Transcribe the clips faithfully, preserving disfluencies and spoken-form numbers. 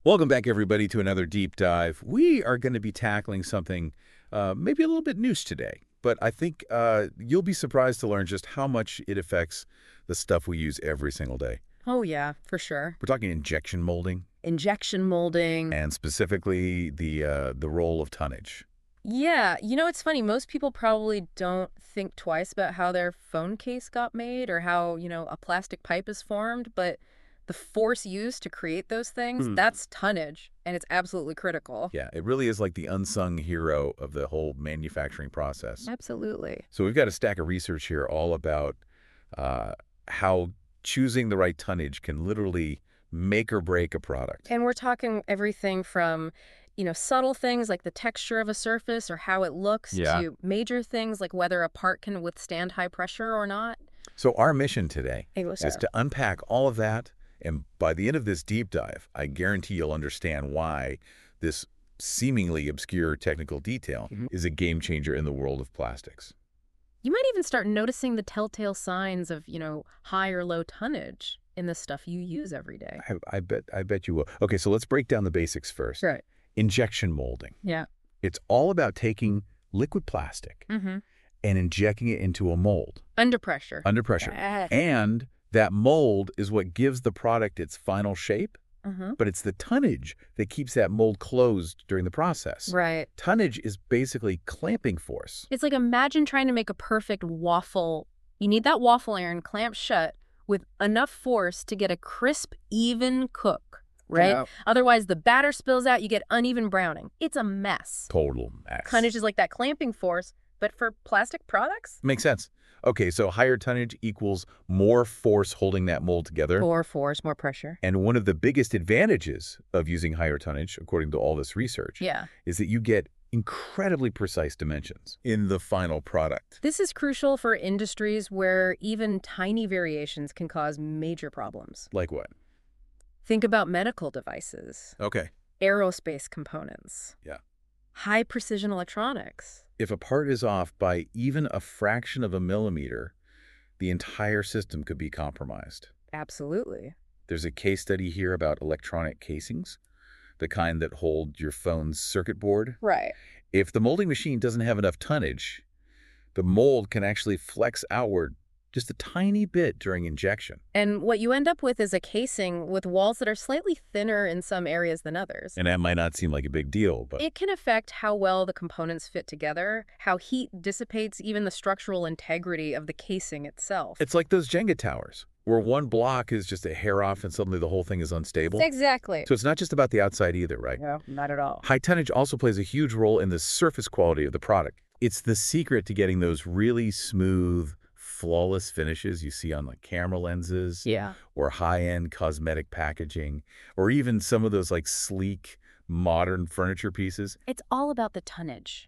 Welcome back, everybody, to another deep dive. We are going to be tackling something uh, maybe a little bit niche today, but I think uh, you'll be surprised to learn just how much it affects the stuff we use every single day. Oh, yeah, for sure. We're talking injection molding, Injection molding. and specifically the uh, the role of tonnage. Yeah, you know, it's funny. Most people probably don't think twice about how their phone case got made or how, you know, a plastic pipe is formed, but the force used to create those things, Hmm. that's tonnage, and it's absolutely critical. Yeah, it really is like the unsung hero of the whole manufacturing process. Absolutely. So we've got a stack of research here all about uh, how choosing the right tonnage can literally make or break a product. And we're talking everything from, you know, subtle things like the texture of a surface or how it looks Yeah. to major things like whether a part can withstand high pressure or not. So our mission today Hey, what's is up? to unpack all of that, and by the end of this deep dive, I guarantee you'll understand why this seemingly obscure technical detail Mhm. is a game changer in the world of plastics. You might even start noticing the telltale signs of, you know, high or low tonnage in the stuff you use every day. I, I bet I bet you will. Okay, so let's break down the basics first. Right. Injection molding. Yeah. It's all about taking liquid plastic Mm-hmm. and injecting it into a mold Under pressure. under pressure. Ah. And that mold is what gives the product its final shape, Uh-huh. but it's the tonnage that keeps that mold closed during the process. Right. Tonnage is basically clamping force. It's like imagine trying to make a perfect waffle. You need that waffle iron clamped shut with enough force to get a crisp, even cook, right? Yeah. Otherwise, the batter spills out, you get uneven browning. It's a mess. Total mess. Tonnage is like that clamping force, but for plastic products? Makes sense. Okay, so higher tonnage equals more force holding that mold together. More force, more pressure. And one of the biggest advantages of using higher tonnage, according to all this research, Yeah. is that you get incredibly precise dimensions in the final product. This is crucial for industries where even tiny variations can cause major problems. Like what? Think about medical devices, Okay. aerospace components, Yeah. high precision electronics. If a part is off by even a fraction of a millimeter, the entire system could be compromised. Absolutely. There's a case study here about electronic casings, the kind that hold your phone's circuit board. Right. If the molding machine doesn't have enough tonnage, the mold can actually flex outward just a tiny bit during injection. And what you end up with is a casing with walls that are slightly thinner in some areas than others. And that might not seem like a big deal, but It can affect how well the components fit together, how heat dissipates even the structural integrity of the casing itself. it's like those Jenga towers, where one block is just a hair off and suddenly the whole thing is unstable. Exactly. So it's not just about the outside either, right? No, not at all. High tonnage also plays a huge role in the surface quality of the product. It's the secret to getting those really smooth, flawless finishes you see on like camera lenses Yeah. or high-end cosmetic packaging, or even some of those like sleek, modern furniture pieces. It's all about the tonnage.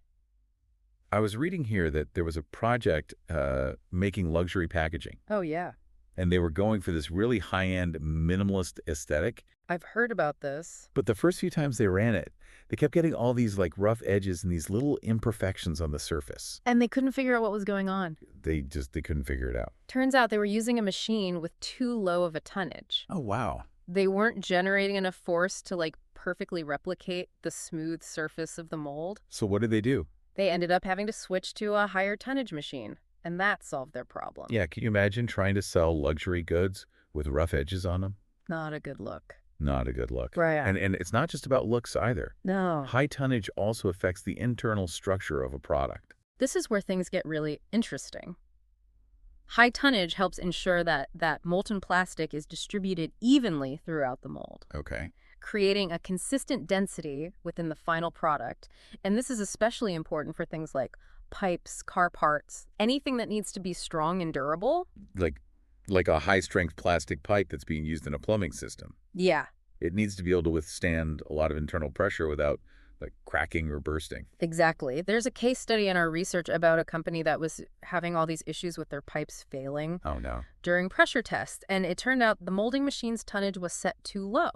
I was reading here that there was a project uh, making luxury packaging, Oh, yeah. and they were going for this really high-end minimalist aesthetic. I've heard about this. But the first few times they ran it, they kept getting all these like rough edges and these little imperfections on the surface. And they couldn't figure out what was going on. They just, they couldn't figure it out. Turns out they were using a machine with too low of a tonnage. Oh, wow. They weren't generating enough force to, like, perfectly replicate the smooth surface of the mold. So what did they do? They ended up having to switch to a higher tonnage machine, and that solved their problem. Yeah, can you imagine trying to sell luxury goods with rough edges on them? Not a good look. Not a good look. Right. And, and it's not just about looks either. No. High tonnage also affects the internal structure of a product. This is where things get really interesting. High tonnage helps ensure that that molten plastic is distributed evenly throughout the mold, Okay. creating a consistent density within the final product. And this is especially important for things like pipes, car parts, anything that needs to be strong and durable. Like, like a high-strength plastic pipe that's being used in a plumbing system. Yeah, It needs to be able to withstand a lot of internal pressure without like cracking or bursting. exactly. There's a case study in our research about a company that was having all these issues with their pipes failing Oh, no. during pressure tests. And it turned out the molding machine's tonnage was set too low.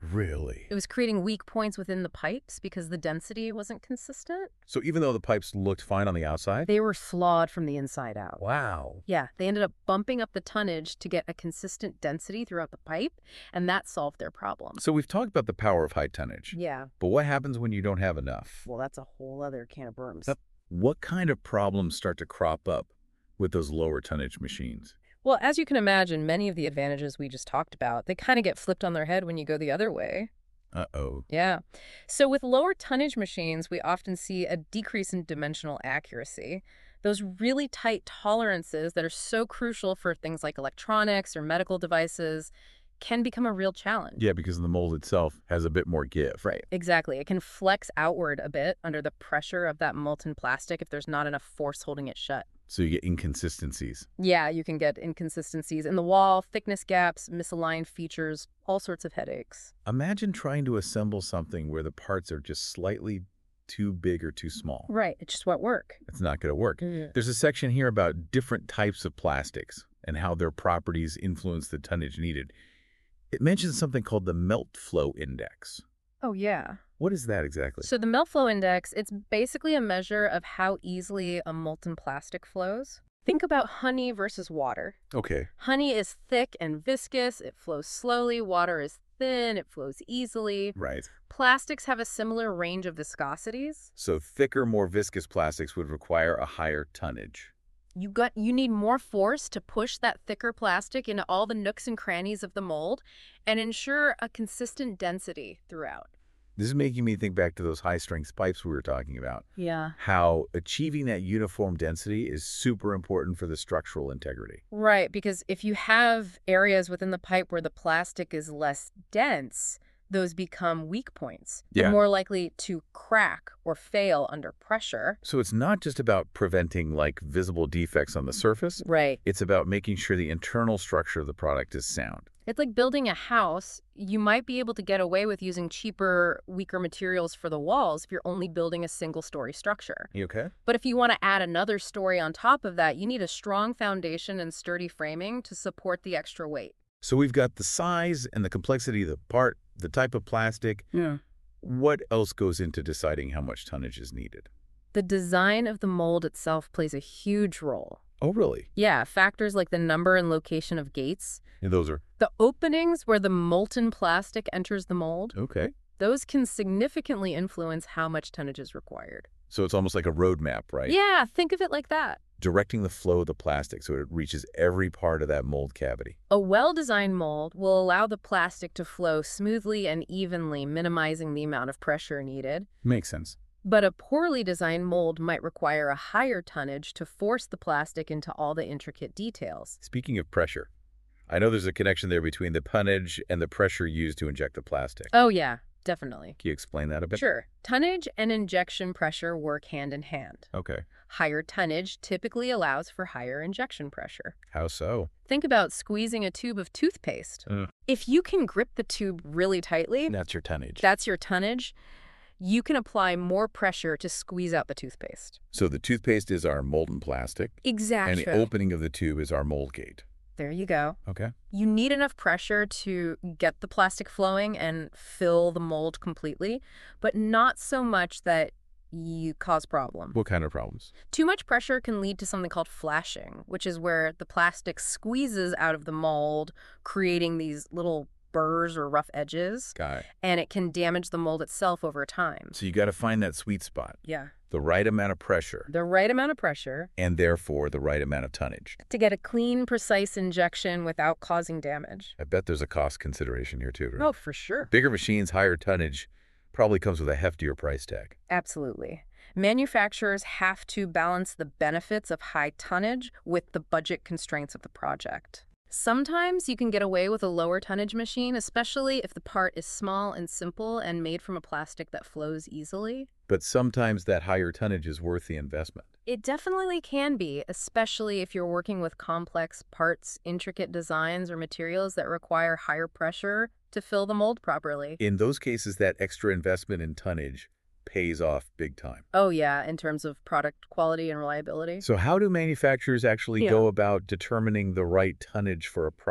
Really? It was creating weak points within the pipes because the density wasn't consistent. So even though the pipes looked fine on the outside? They were flawed from the inside out. Wow. Yeah, they ended up bumping up the tonnage to get a consistent density throughout the pipe, and that solved their problem. So we've talked about the power of high tonnage. Yeah, But what happens when you don't have enough? well, that's a whole other can of worms. Yep. What kind of problems start to crop up with those lower tonnage machines? Well, as you can imagine, many of the advantages we just talked about, they kind of get flipped on their head when you go the other way. Uh-oh. Yeah. So with lower tonnage machines, we often see a decrease in dimensional accuracy. Those really tight tolerances that are so crucial for things like electronics or medical devices can become a real challenge. Yeah, because the mold itself has a bit more give. Right. Exactly. It can flex outward a bit under the pressure of that molten plastic if there's not enough force holding it shut. So you get inconsistencies. Yeah, you can get inconsistencies in the wall, thickness gaps, misaligned features, all sorts of headaches. Imagine trying to assemble something where the parts are just slightly too big or too small. Right. It just won't work. It's not going to work. Mm. There's a section here about different types of plastics and how their properties influence the tonnage needed. It mentions something called the melt flow index. Oh, yeah. What is that exactly? So the melt flow index, it's basically a measure of how easily a molten plastic flows. Think about honey versus water. Okay. Honey is thick and viscous. It flows slowly. Water is thin. It flows easily. Right. Plastics have a similar range of viscosities. So thicker, more viscous plastics would require a higher tonnage. You got you need more force to push that thicker plastic into all the nooks and crannies of the mold and ensure a consistent density throughout. This is making me think back to those high-strength pipes we were talking about. Yeah. How achieving that uniform density is super important for the structural integrity. Right, because if you have areas within the pipe where the plastic is less dense, those become weak points. They're Yeah. more likely to crack or fail under pressure. So it's not just about preventing like visible defects on the surface. Right. It's about making sure the internal structure of the product is sound. It's like building a house. You might be able to get away with using cheaper, weaker materials for the walls if you're only building a single-story structure. You okay? But if you want to add another story on top of that, you need a strong foundation and sturdy framing to support the extra weight. So we've got the size and the complexity of the part, the type of plastic. Yeah. What else goes into deciding how much tonnage is needed? The design of the mold itself plays a huge role. Oh, really? Yeah, factors like the number and location of gates, And those are, the openings where the molten plastic enters the mold, okay. those can significantly influence how much tonnage is required. So it's almost like a roadmap, right? Yeah, think of it like that. Directing the flow of the plastic so it reaches every part of that mold cavity. A well-designed mold will allow the plastic to flow smoothly and evenly, minimizing the amount of pressure needed. Makes sense. But a poorly designed mold might require a higher tonnage to force the plastic into all the intricate details. Speaking of pressure, I know there's a connection there between the tonnage and the pressure used to inject the plastic. Oh, yeah, definitely. Can you explain that a bit? Sure. Tonnage and injection pressure work hand in hand. Okay. Higher tonnage typically allows for higher injection pressure. How so? Think about squeezing a tube of toothpaste. Uh. If you can grip the tube really tightly, That's your tonnage. that's your tonnage. You can apply more pressure to squeeze out the toothpaste. So the toothpaste is our molten plastic, Exactly. and the opening of the tube is our mold gate. There you go. Okay. You need enough pressure to get the plastic flowing and fill the mold completely, but not so much that you cause problem. What kind of problems? Too much pressure can lead to something called flashing, which is where the plastic squeezes out of the mold, creating these little burrs or rough edges, Guy. and it can damage the mold itself over time. So you got to find that sweet spot, Yeah. the right amount of pressure, The right amount of pressure and therefore the right amount of tonnage. to get a clean, precise injection without causing damage. I bet there's a cost consideration here too, right? Oh, for sure. Bigger machines, higher tonnage, probably comes with a heftier price tag. Absolutely. Manufacturers have to balance the benefits of high tonnage with the budget constraints of the project. Sometimes you can get away with a lower tonnage machine, especially if the part is small and simple and made from a plastic that flows easily. But sometimes that higher tonnage is worth the investment. It definitely can be, especially if you're working with complex parts, intricate designs, or materials that require higher pressure to fill the mold properly. In those cases, that extra investment in tonnage pays off big time. Oh, yeah, in terms of product quality and reliability. So how do manufacturers actually Yeah. go about determining the right tonnage for a project?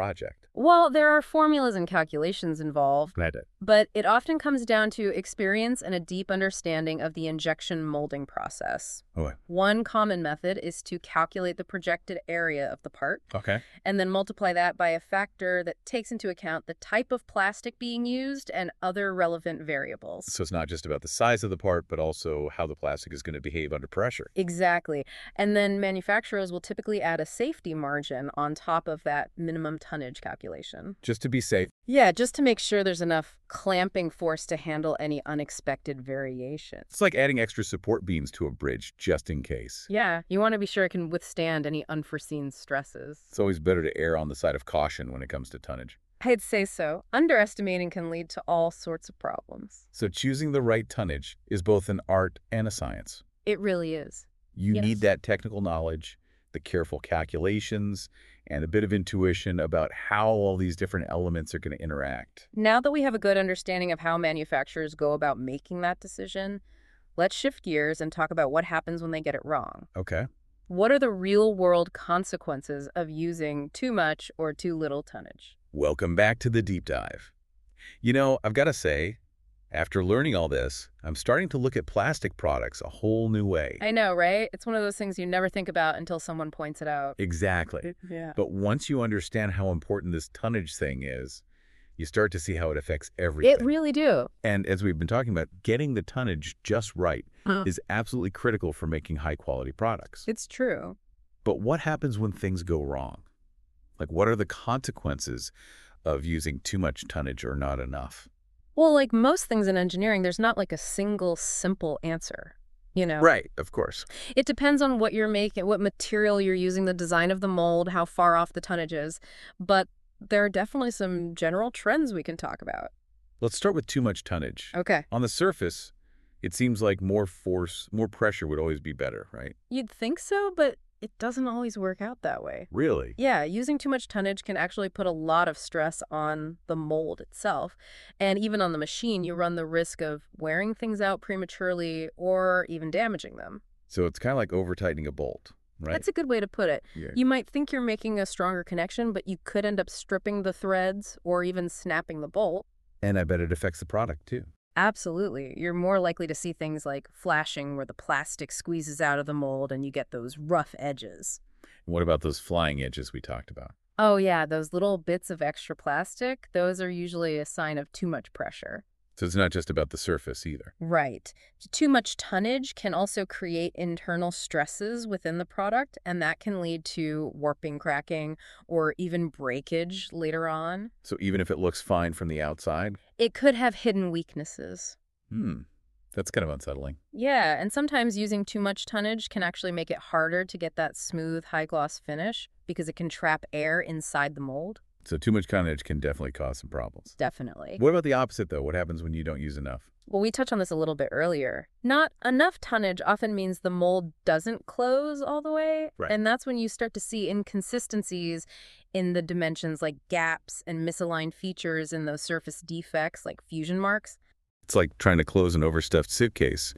Well, there are formulas and calculations involved, Got it. but it often comes down to experience and a deep understanding of the injection molding process. Oh, One common method is to calculate the projected area of the part okay. and then multiply that by a factor that takes into account the type of plastic being used and other relevant variables. So it's not just about the size of the part, but also how the plastic is going to behave under pressure. Exactly. And then manufacturers will typically add a safety margin on top of that minimum tonnage calculation. Just to be safe. Yeah, just to make sure there's enough clamping force to handle any unexpected variations. It's like adding extra support beams to a bridge just in case. Yeah, you want to be sure it can withstand any unforeseen stresses. It's always better to err on the side of caution when it comes to tonnage. I'd say so. Underestimating can lead to all sorts of problems. So choosing the right tonnage is both an art and a science. It really is. You Yes. need that technical knowledge, the careful calculations, and a bit of intuition about how all these different elements are going to interact. Now that we have a good understanding of how manufacturers go about making that decision, let's shift gears and talk about what happens when they get it wrong. Okay. What are the real-world consequences of using too much or too little tonnage? Welcome back to the deep dive. You know, I've got to say, after learning all this, I'm starting to look at plastic products a whole new way. I know, right? It's one of those things you never think about until someone points it out. Exactly. Yeah. But once you understand how important this tonnage thing is, you start to see how it affects everything. It really do. And as we've been talking about, getting the tonnage just right Huh. is absolutely critical for making high-quality products. It's true. But what happens when things go wrong? Like, what are the consequences of using too much tonnage or not enough? Well, like most things in engineering, there's not like a single simple answer, you know? Right, of course. It depends on what you're making, what material you're using, the design of the mold, how far off the tonnage is. But there are definitely some general trends we can talk about. Let's start with too much tonnage. Okay. On the surface, it seems like more force, more pressure would always be better, right? You'd think so, but it doesn't always work out that way. Really? Yeah, using too much tonnage can actually put a lot of stress on the mold itself. And even on the machine, you run the risk of wearing things out prematurely or even damaging them. So it's kind of like over-tightening a bolt, right? That's a good way to put it. Yeah. You might think you're making a stronger connection, but you could end up stripping the threads or even snapping the bolt. And I bet it affects the product, too. Absolutely. You're more likely to see things like flashing where the plastic squeezes out of the mold and you get those rough edges. What about those flying edges we talked about? Oh yeah, those little bits of extra plastic, those are usually a sign of too much pressure. So it's not just about the surface either. Right. Too much tonnage can also create internal stresses within the product, and that can lead to warping, cracking, or even breakage later on. So even if it looks fine from the outside? It could have hidden weaknesses. Hmm. That's kind of unsettling. Yeah, and sometimes using too much tonnage can actually make it harder to get that smooth, high-gloss finish because it can trap air inside the mold. So too much tonnage can definitely cause some problems. Definitely. What about the opposite, though? What happens when you don't use enough? Well, we touched on this a little bit earlier. Not enough tonnage often means the mold doesn't close all the way. Right. And that's when you start to see inconsistencies in the dimensions like gaps and misaligned features in those surface defects like fusion marks. It's like trying to close an overstuffed suitcase.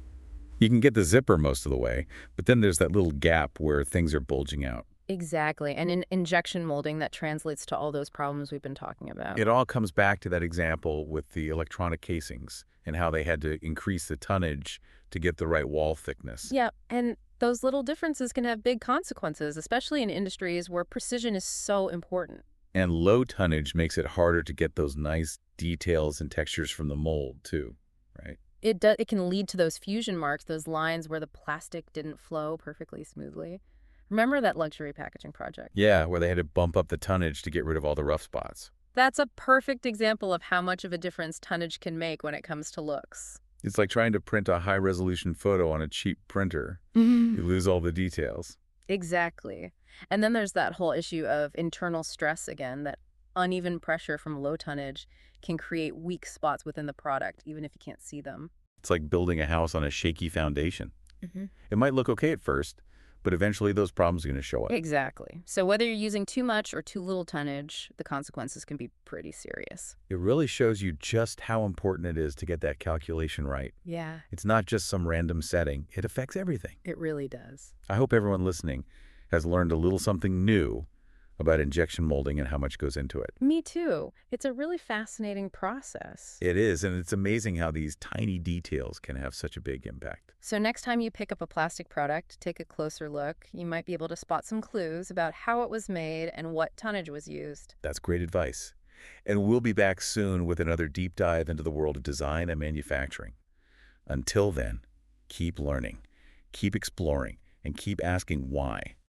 You can get the zipper most of the way, but then there's that little gap where things are bulging out. Exactly. And in injection molding, that translates to all those problems we've been talking about. It all comes back to that example with the electronic casings and how they had to increase the tonnage to get the right wall thickness. Yeah, and those little differences can have big consequences, especially in industries where precision is so important. And low tonnage makes it harder to get those nice details and textures from the mold, too, right? It do, it can lead to those fusion marks, those lines where the plastic didn't flow perfectly smoothly. Remember that luxury packaging project? Yeah, where they had to bump up the tonnage to get rid of all the rough spots. That's a perfect example of how much of a difference tonnage can make when it comes to looks. It's like trying to print a high-resolution photo on a cheap printer. You lose all the details. Exactly. And then there's that whole issue of internal stress again, that uneven pressure from low tonnage can create weak spots within the product, even if you can't see them. It's like building a house on a shaky foundation. Mm-hmm. It might look okay at first, but eventually those problems are going to show up. Exactly. So whether you're using too much or too little tonnage, the consequences can be pretty serious. It really shows you just how important it is to get that calculation right. Yeah, It's not just some random setting. It affects everything. it really does. I hope everyone listening has learned a little something new about injection molding and how much goes into it. Me too. It's a really fascinating process. It is, and it's amazing how these tiny details can have such a big impact. So next time you pick up a plastic product, take a closer look. You might be able to spot some clues about how it was made and what tonnage was used. That's great advice. And we'll be back soon with another deep dive into the world of design and manufacturing. Until then, keep learning, keep exploring, and keep asking why.